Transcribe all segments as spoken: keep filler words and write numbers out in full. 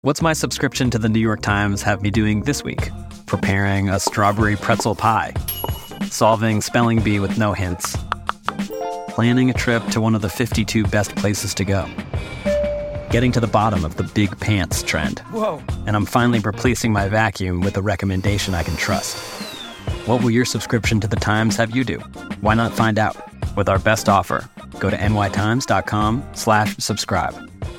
What's my subscription to the New York Times have me doing this week? Preparing a strawberry pretzel pie. Solving spelling bee with no hints. Planning a trip to one of the fifty-two best places to go. Getting to the bottom of the big pants trend. Whoa. And I'm finally replacing my vacuum with a recommendation I can trust. What will your subscription to the Times have you do? Why not find out? With our best offer, go to nytimes.com slash subscribe.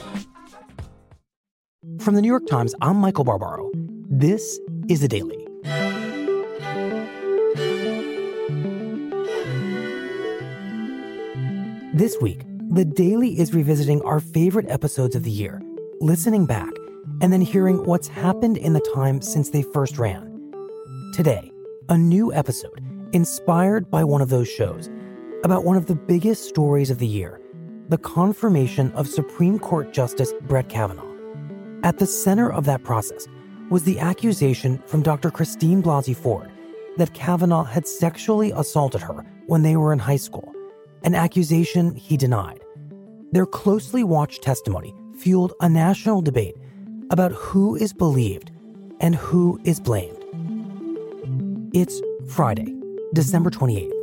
From the New York Times, I'm Michael Barbaro. This is The Daily. This week, The Daily is revisiting our favorite episodes of the year, listening back, and then hearing what's happened in the time since they first ran. Today, a new episode inspired by one of those shows about one of the biggest stories of the year, the confirmation of Supreme Court Justice Brett Kavanaugh. At the center of that process was the accusation from Doctor Christine Blasey Ford that Kavanaugh had sexually assaulted her when they were in high school, an accusation he denied. Their closely watched testimony fueled a national debate about who is believed and who is blamed. It's Friday, December twenty-eighth.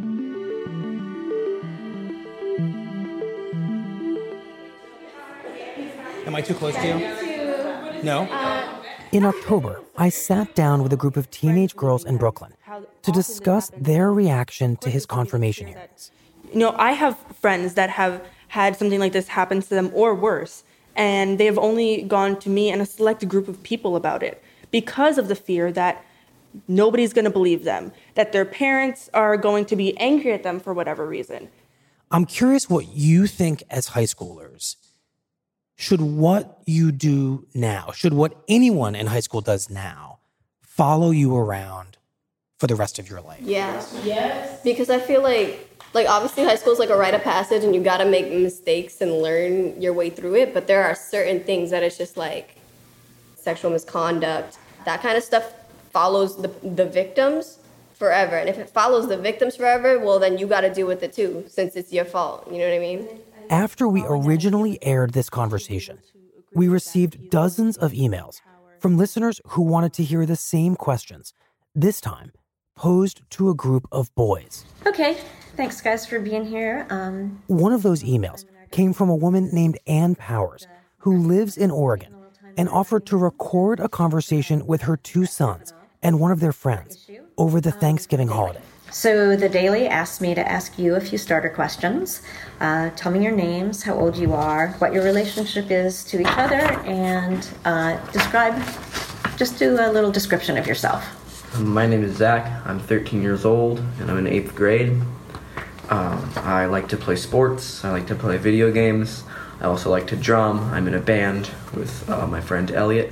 Am I too close to you? No? In October, I sat down with a group of teenage girls in Brooklyn to discuss their reaction to his confirmation hearings. You know, I have friends that have had something like this happen to them or worse, and they have only gone to me and a select group of people about it because of the fear that nobody's going to believe them, that their parents are going to be angry at them for whatever reason. I'm curious what you think as high schoolers. Should what you do now, should what anyone in high school does now, follow you around for the rest of your life? Yes. Yes. Because I feel like, like obviously high school is like a rite of passage and you got to make mistakes and learn your way through it. But there are certain things that it's just like sexual misconduct, that kind of stuff follows the, the victims forever. And if it follows the victims forever, well, then you got to deal with it too, since it's your fault. You know what I mean? After we originally aired this conversation, we received dozens of emails from listeners who wanted to hear the same questions, this time posed to a group of boys. Okay, thanks guys for being here. Um, One of those emails came from a woman named Ann Powers, who lives in Oregon, and offered to record a conversation with her two sons and one of their friends over the Thanksgiving holiday. So the Daily asked me to ask you a few starter questions. Uh, tell me your names, how old you are, what your relationship is to each other, and uh, describe, just do a little description of yourself. My name is Zach. I'm thirteen years old, and I'm in eighth grade. Um, I like to play sports. I like to play video games. I also like to drum. I'm in a band with uh, my friend Elliot.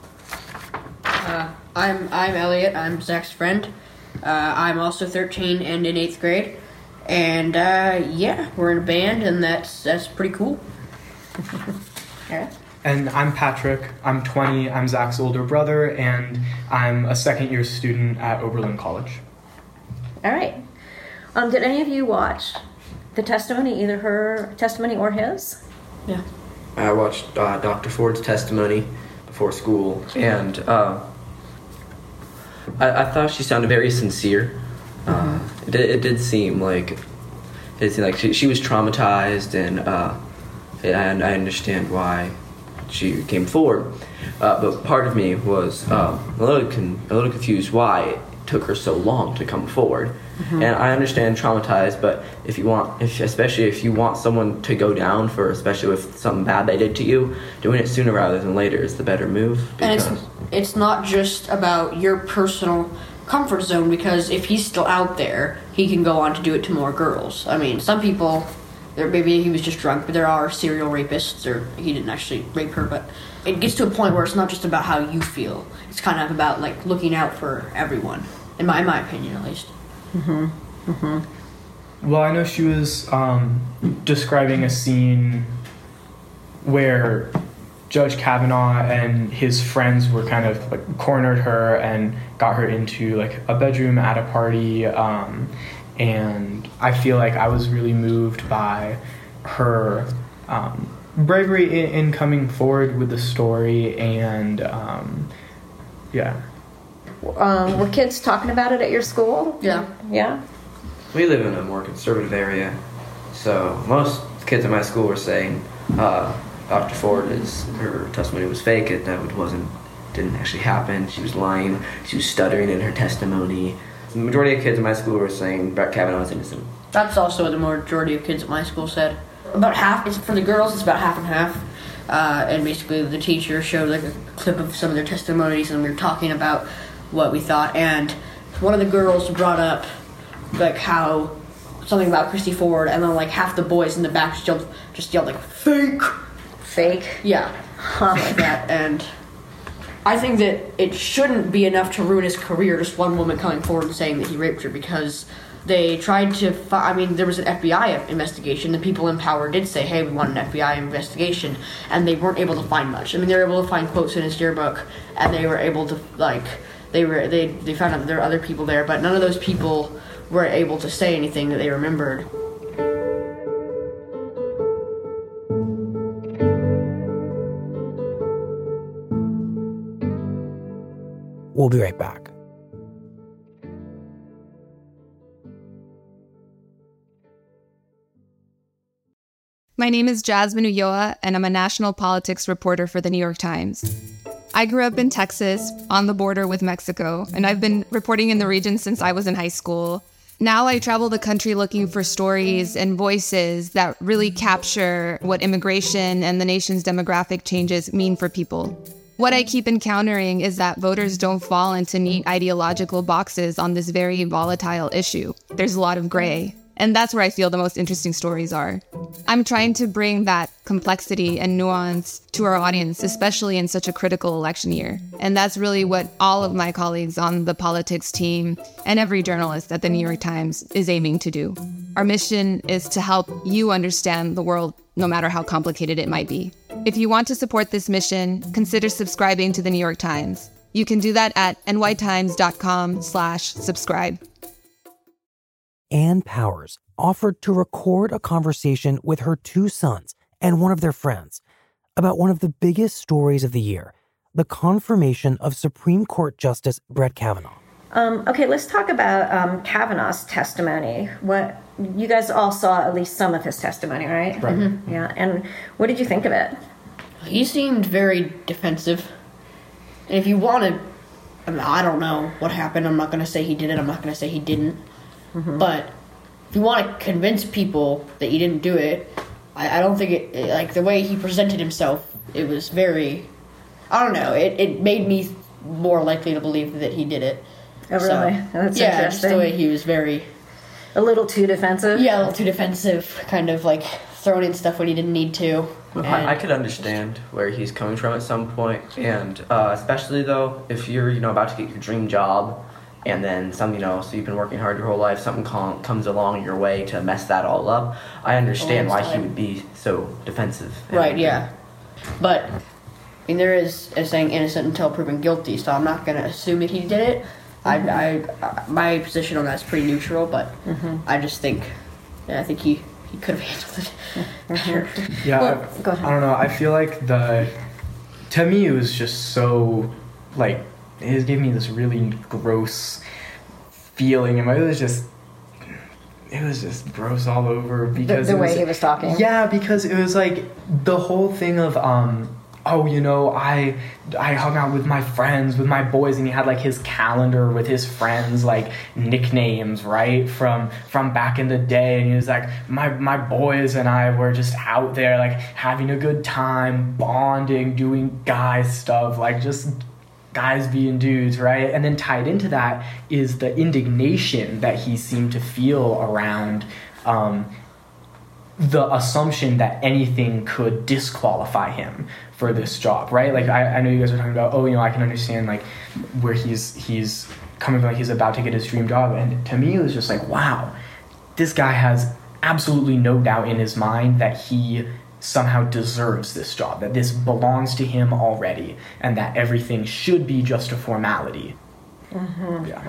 Uh, I'm I'm Elliot. I'm Zach's friend. Uh, I'm also thirteen and in eighth grade, and uh, yeah, we're in a band, and that's that's pretty cool. Eric? And I'm Patrick. I'm twenty. I'm Zach's older brother, and I'm a second-year student at Oberlin College. All right. Um, did any of you watch the testimony, either her testimony or his? Yeah. I watched uh, Doctor Ford's testimony before school, and uh, I, I thought she sounded very sincere. Uh, it, did, it did seem like it seemed like she, she was traumatized, and uh, and I understand why she came forward. Uh, but part of me was uh, a little con- a little confused why it took her so long to come forward. Mm-hmm. And I understand traumatized, but if you want, if especially if you want someone to go down for, especially with something bad they did to you, doing it sooner rather than later is the better move. And it's it's not just about your personal comfort zone, because if he's still out there, he can go on to do it to more girls. I mean, some people, there maybe he was just drunk, but there are serial rapists, or he didn't actually rape her, but it gets to a point where it's not just about how you feel. It's kind of about like looking out for everyone, in my in my opinion at least. Mm-hmm. Mm-hmm. Well, I know she was um, describing a scene where Judge Kavanaugh and his friends were kind of like cornered her and got her into like a bedroom at a party. Um, and I feel like I was really moved by her um, bravery in, in coming forward with the story, and um, yeah. Um, were kids talking about it at your school? Yeah. Yeah? We live in a more conservative area, so most kids at my school were saying uh, Doctor Ford is her testimony was fake. It that it wasn't didn't actually happen. She was lying. She was stuttering in her testimony. The majority of kids in my school were saying Brett Kavanaugh is innocent. That's also what the majority of kids at my school said. About half. It's for the girls. It's about half and half. Uh, and basically, the teacher showed like a clip of some of their testimonies, and we were talking about what we thought. And one of the girls brought up like how something about Christy Ford, and then like half the boys in the back just yelled, just yelled like fake, fake. Yeah, huh. Like that. And I think that it shouldn't be enough to ruin his career. Just one woman coming forward and saying that he raped her, because they tried to. Fi- I mean, there was an F B I investigation. The people in power did say, "Hey, we want an F B I investigation," and they weren't able to find much. I mean, they were able to find quotes in his yearbook, and they were able to like they were they they found out that there were other people there, but none of those people were able to say anything that they remembered. We'll be right back. My name is Jasmine Ulloa, and I'm a national politics reporter for the New York Times. I grew up in Texas, on the border with Mexico, and I've been reporting in the region since I was in high school. Now I travel the country looking for stories and voices that really capture what immigration and the nation's demographic changes mean for people. What I keep encountering is that voters don't fall into neat ideological boxes on this very volatile issue. There's a lot of gray. And that's where I feel the most interesting stories are. I'm trying to bring that complexity and nuance to our audience, especially in such a critical election year. And that's really what all of my colleagues on the politics team and every journalist at the New York Times is aiming to do. Our mission is to help you understand the world, no matter how complicated it might be. If you want to support this mission, consider subscribing to the New York Times. You can do that at nytimes.com slash subscribe. Ann Powers offered to record a conversation with her two sons and one of their friends about one of the biggest stories of the year, the confirmation of Supreme Court Justice Brett Kavanaugh. Um, okay, let's talk about um, Kavanaugh's testimony. What you guys all saw at least some of his testimony, right? Right. Mm-hmm. Yeah, and what did you think of it? He seemed very defensive. And if you want to, I mean, I don't know what happened. I'm not going to say he did it. I'm not going to say he didn't. Mm-hmm. But if you want to convince people that you didn't do it, I, I don't think it, it, like, the way he presented himself, it was very, I don't know, it, it made me more likely to believe that he did it. Oh, really? So, That's yeah, interesting. just the way he was very... A little too defensive? Yeah, a little too defensive, kind of, like, throwing in stuff when he didn't need to. And I, I could understand where he's coming from at some point, and uh, especially, though, if you're, you know, about to get your dream job, and then some, you know, so you've been working hard your whole life, something com- comes along your way to mess that all up. I understand why he would be so defensive. Right, yeah. But, I mean, there is a saying innocent until proven guilty, so I'm not going to assume that he did it. Mm-hmm. I, I, my position on that is pretty neutral, but mm-hmm. I just think, yeah, I think he, he could have handled it. Sure. Yeah, Well, I, go ahead. I don't know. I feel like the, to me, it was just so, like, it gave me this really gross feeling, and it was just, it was just gross all over because The, the it way was, he was talking? Yeah, because it was like the whole thing of, um, oh, you know, I I hung out with my friends, with my boys, and he had like his calendar with his friends, like nicknames, right, from from back in the day, and he was like, my my boys and I were just out there like having a good time, bonding, doing guy stuff, like just guys being dudes, right? And then tied into that is the indignation that he seemed to feel around um, the assumption that anything could disqualify him for this job, right? Like, I, I know you guys are talking about, oh, you know, I can understand, like, where he's he's coming from, like, he's about to get his dream job. And to me, it was just like, wow, this guy has absolutely no doubt in his mind that he somehow deserves this job, that this belongs to him already, and that everything should be just a formality. Mm-hmm. Yeah.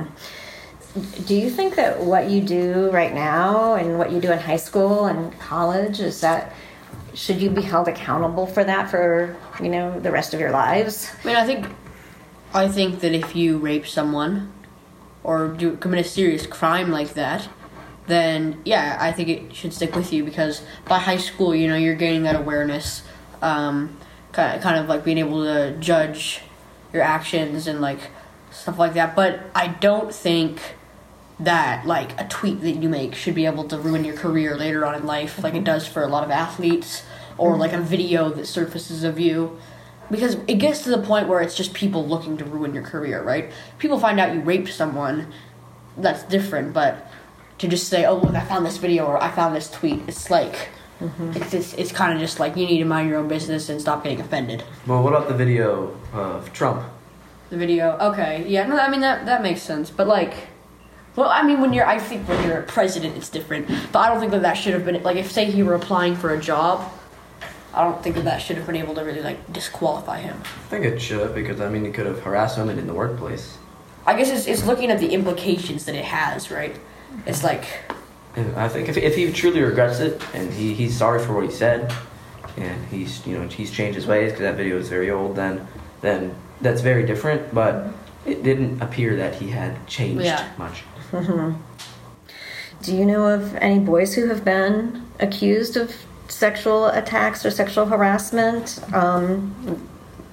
Mm-hmm. Do you think that what you do right now and what you do in high school and college, is that should you be held accountable for that for, you know, the rest of your lives? I mean, I think, I think that if you rape someone or do commit a serious crime like that, then yeah, I think it should stick with you, because by high school, you know, you're gaining that awareness, um, kind of, kind of like being able to judge your actions and like stuff like that. But I don't think that like a tweet that you make should be able to ruin your career later on in life, like it does for a lot of athletes, or like a video that surfaces of you, because it gets to the point where it's just people looking to ruin your career, right? People find out you raped someone, that's different, but to just say, oh look, I found this video or I found this tweet, it's like mm-hmm. it's it's, it's kind of just like you need to mind your own business and stop getting offended. Well, what about the video of Trump? The video, okay, yeah, no, I mean that that makes sense, but like. Well, I mean, when you're, I think when you're a president, it's different. But I don't think that that should have been, like, if, say, he were applying for a job, I don't think that that should have been able to really, like, disqualify him. I think it should, because, I mean, he could have harassed women in the workplace. I guess it's, it's looking at the implications that it has, right? It's like... And I think if, if he truly regrets it, and he, he's sorry for what he said, and he's, you know, he's changed his ways, because that video is very old, then, then that's very different, but it didn't appear that he had changed yeah. much. Mm-hmm. Do you know of any boys who have been accused of sexual attacks or sexual harassment, um,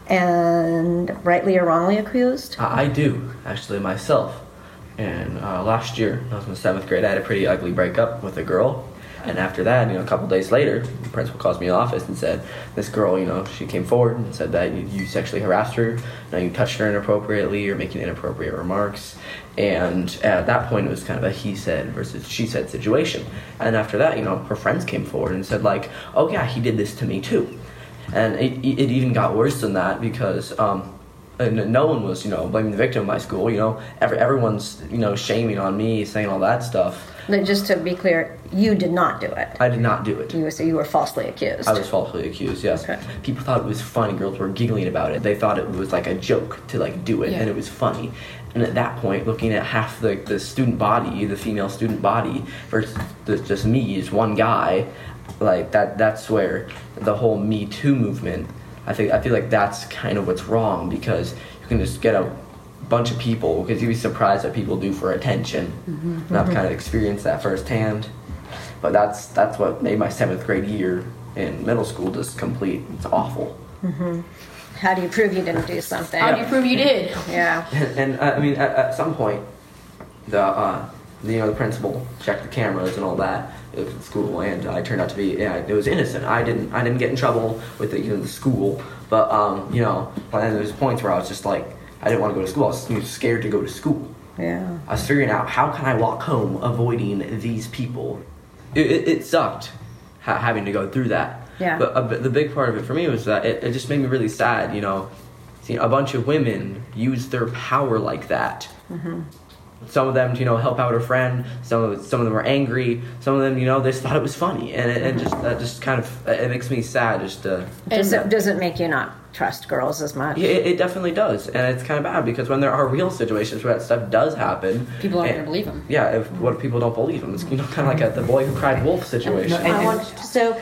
and rightly or wrongly accused? I, I do, actually, myself. And uh, last year, I was in the seventh grade, I had a pretty ugly breakup with a girl. And after that, you know, a couple days later, the principal calls me in the office and said, this girl, you know, she came forward and said that you, you sexually harassed her, you know, you touched her inappropriately, you're making inappropriate remarks. And at that point, it was kind of a he said versus she said situation. And after that, you know, her friends came forward and said, like, oh yeah, he did this to me too. And it, it even got worse than that, because um, and no one was, you know, blaming the victim in my school. You know, every, everyone's, you know, shaming on me, saying all that stuff. But just to be clear, you did not do it. I did not do it. You, so you were falsely accused. I was falsely accused, yes. Okay. People thought it was funny. Girls were giggling about it. They thought it was like a joke to like do it, yeah. and it was funny. And at that point, looking at half the, the student body, the female student body, versus the, just me as one guy, like that that's where the whole Me Too movement, I think I feel like that's kind of what's wrong, because you can just get a bunch of people, because you'd be surprised what people do for attention. Mm-hmm. And I've kind of experienced that firsthand. But that's that's what made my seventh grade year in middle school just complete. It's awful. Mm-hmm. How do you prove you didn't do something? How do you prove you did? Yeah. And, and uh, I mean, at, at some point, the uh, you know the principal checked the cameras and all that at the school, and I turned out to be yeah, it was innocent. I didn't I didn't get in trouble with the, you know, the school, but um, you know, and there was points where I was just like, I didn't want to go to school. I was, you know, scared to go to school. Yeah. I was figuring out, how can I walk home avoiding these people? It, it, it sucked ha- having to go through that. Yeah. But, uh, but the big part of it for me was that it, it just made me really sad, you know, seeing a bunch of women use their power like that. Mm-hmm. Some of them, you know, help out a friend. Some of some of them were angry. Some of them, you know, they just thought it was funny, and it, it just that just kind of it makes me sad. Just to, does it does it make you not trust girls as much? Yeah, it, it definitely does, and it's kind of bad, because when there are real situations where that stuff does happen, people aren't going to believe them. Yeah, if what if people don't believe them? It's, you know, kind of like a, the boy who cried wolf situation. And, and, I want, so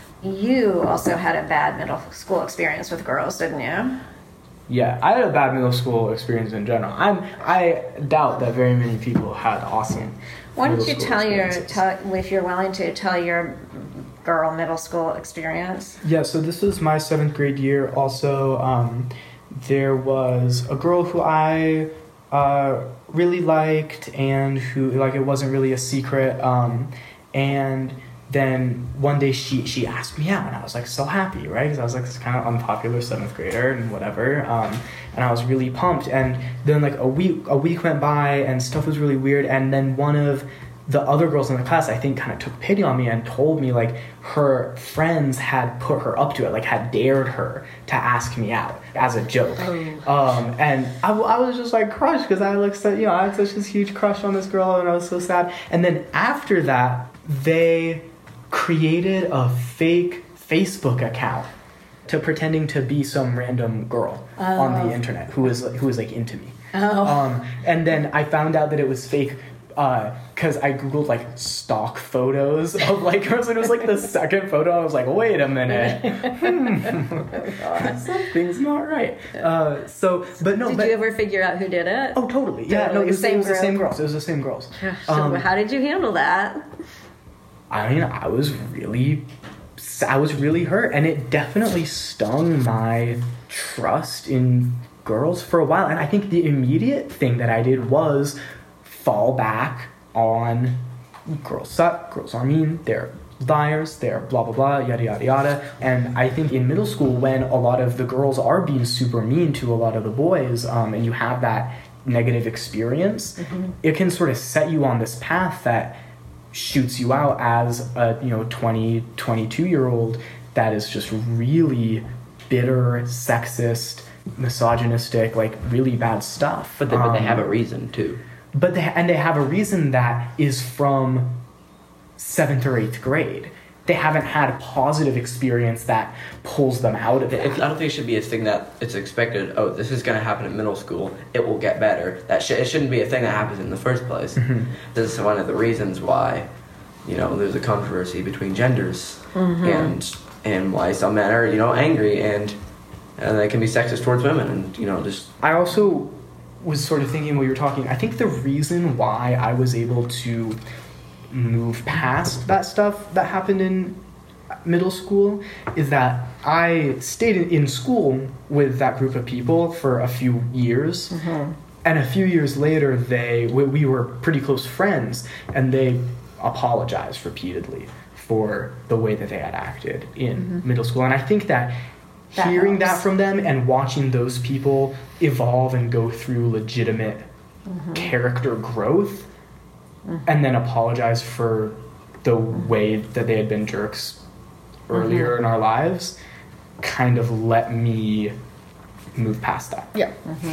you also had a bad middle school experience with girls, didn't you? Yeah, I had a bad middle school experience in general. I'm, I doubt that very many people had awesome. Why don't you tell your, tell, if you're willing to, tell your girl middle school experience? Yeah, so this was my seventh grade year. Also, um, there was a girl who I uh, really liked, and who, like, it wasn't really a secret. Um, and then one day she, she asked me out, and I was like so happy, right? Because I was like this kind of unpopular seventh grader and whatever. Um, and I was really pumped. And then like a week a week went by, and stuff was really weird. And then one of the other girls in the class, I think, kind of took pity on me and told me like her friends had put her up to it, like had dared her to ask me out as a joke. Oh. Um, and I, I was just like crushed, because I like so, you know, I had such this huge crush on this girl, and I was so sad. And then after that, they created a fake Facebook account to pretending to be some random girl oh. on the internet who was who was like into me. Oh. Um, and then I found out that it was fake because uh, I googled like stock photos of like girls, and it was like the second photo. I was like, wait a minute, hmm. something's not right. Uh, so, but no. Did but, you ever figure out who did it? Oh, totally. Yeah, totally. no, it was, Same it was the same girl? girls. It was the same girls. So Um, how did you handle that? I mean, I was really, I was really hurt, and it definitely stung my trust in girls for a while. And I think the immediate thing that I did was fall back on girls suck, girls are mean, they're liars, they're blah blah blah, yada yada yada. And I think in middle school, when a lot of the girls are being super mean to a lot of the boys, um, and you have that negative experience, mm-hmm. it can sort of set you on this path that shoots you out as a, you know, twenty, twenty-two year old that is just really bitter, sexist, misogynistic, like really bad stuff. But they, but they Um, have a reason too. But they, and they have a reason that is from seventh or eighth grade. They haven't had a positive experience that pulls them out of it. It, I don't think it should be a thing that it's expected, oh, this is going to happen in middle school, it will get better. That sh- It shouldn't be a thing that happens in the first place. Mm-hmm. This is one of the reasons why, you know, there's a controversy between genders, Mm-hmm. and and why some men are, you know, angry, and and they can be sexist towards women, and, you know, just... I also was sort of thinking while you were talking, I think the reason why I was able to move past that stuff that happened in middle school is that I stayed in school with that group of people for a few years. Mm-hmm. And a few years later, they we, we were pretty close friends, and they apologized repeatedly for the way that they had acted in Mm-hmm. middle school. And I think that, That hearing helps. that from them and watching those people evolve and go through legitimate Mm-hmm. character growth, and then apologize for the way that they had been jerks earlier Mm-hmm. in our lives, kind of let me move past that. Yeah.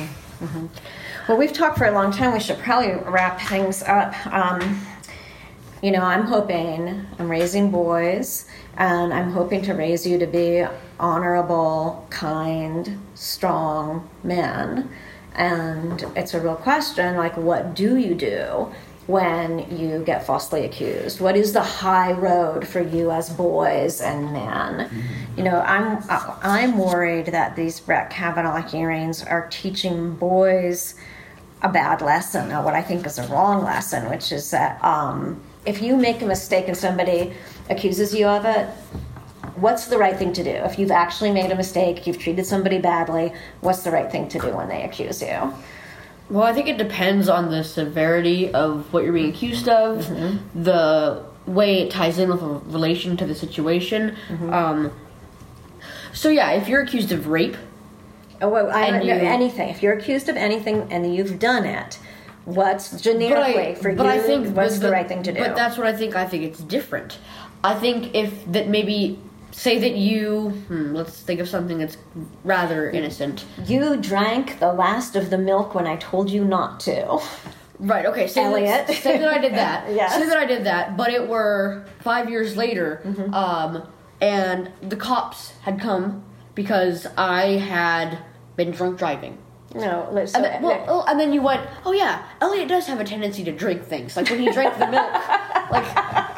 Well, we've talked for a long time. We should probably wrap things up. Um, you know, I'm hoping, I'm raising boys, and I'm hoping to raise you to be honorable, kind, strong men. And it's a real question, like, what do you do when you get falsely accused? What is the high road for you as boys and men? Mm-hmm. You know, I'm I'm worried that these Brett Kavanaugh hearings are teaching boys a bad lesson, or what I think is a wrong lesson, which is that um, if you make a mistake and somebody accuses you of it, what's the right thing to do? If you've actually made a mistake, you've treated somebody badly, what's the right thing to do when they accuse you? Well, I think it depends on the severity of what you're being accused of, mm-hmm. the way it ties in with a relation to the situation. Mm-hmm. Um, so yeah, if you're accused of rape, oh, well, I don't know you, anything. If you're accused of anything and you've done it, what's generically I, for but you? I think what's the, the right thing to do? But that's what I think. I think it's different. I think if that maybe. Say that you, hmm, let's think of something that's rather innocent. You drank the last of the milk when I told you not to. Right, okay, say, Elliot. That, say that I did that. Yes. Say that I did that, but it were five years later, mm-hmm. um, and the cops had come because I had been drunk driving. No, let's... And then, well, oh, and then you went, oh yeah, Elliot does have a tendency to drink things. Like when he drank the milk. Like...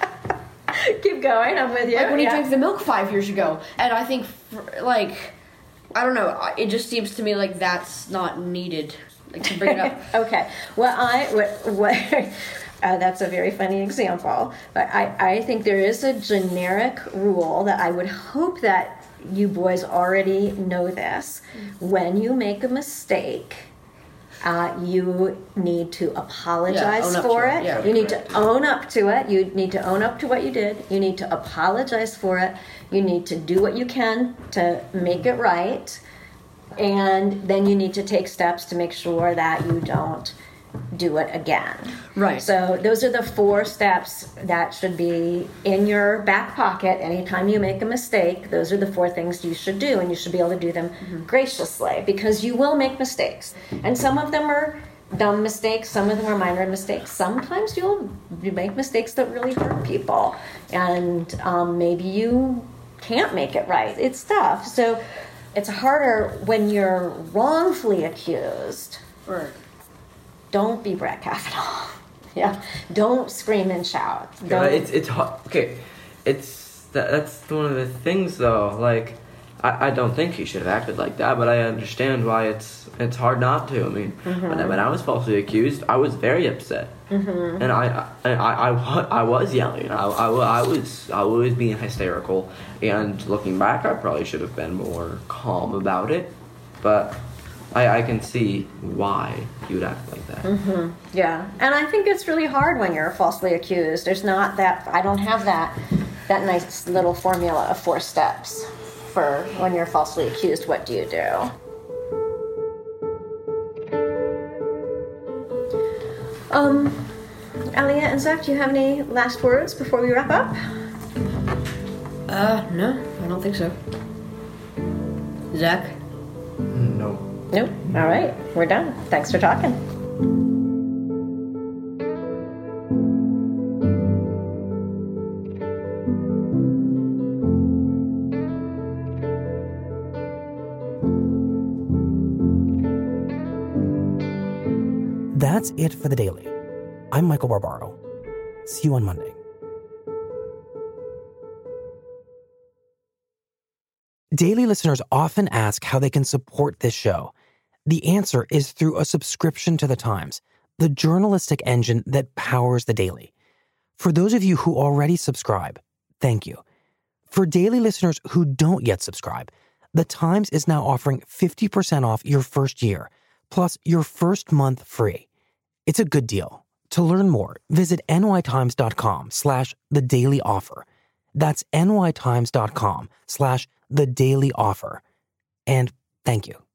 Keep going, I'm with you. Like when he yeah. drank the milk five years ago. And I think, for, like, I don't know, it just seems to me like that's not needed, like, to bring it up. Okay, well, I, what, what uh, that's a very funny example, but I, I think there is a generic rule that I would hope that you boys already know this. When you make a mistake, Uh, you need to apologize yeah, for it. it. Yeah, you need right. to own up to it. You need to own up to what you did. You need to apologize for it. You need to do what you can to make it right. And then you need to take steps to make sure that you don't do it again. Right. So those are the four steps that should be in your back pocket anytime you make a mistake. Those are the four things you should do, and you should be able to do them mm-hmm. graciously, because you will make mistakes. And some of them are dumb mistakes, some of them are minor mistakes. Sometimes you'll you make mistakes that really hurt people, and um, maybe you can't make it right. It's tough. So it's harder when you're wrongfully accused. Right. Don't be Brett Kavanaugh. Yeah. Don't scream and shout. Yeah, Don't. it's it's hard. Okay, it's that, that's one of the things though. Like, I, I don't think he should have acted like that, but I understand why it's it's hard not to. I mean, Mhm. when, I, when I was falsely accused, I was very upset, Mhm. and I I, I, I, wa- I was yelling. I, I, wa- I was I was being hysterical, and looking back, I probably should have been more calm about it, but. I, I can see why you would act like that. Hmm. Yeah, and I think it's really hard when you're falsely accused. There's not that, I don't have that that nice little formula of four steps for when you're falsely accused, what do you do? Um, Elliot and Zach, do you have any last words before we wrap up? Uh, no, I don't think so. Zach? No. Nope. All right, we're done. Thanks for talking. That's it for The Daily. I'm Michael Barbaro. See you on Monday. Daily listeners often ask how they can support this show. The answer is through a subscription to The Times, the journalistic engine that powers The Daily. For those of you who already subscribe, thank you. For Daily listeners who don't yet subscribe, The Times is now offering fifty percent off your first year, plus your first month free. It's a good deal. To learn more, visit nytimes.com slash the daily offer. That's nytimes.com slash the daily offer. And thank you.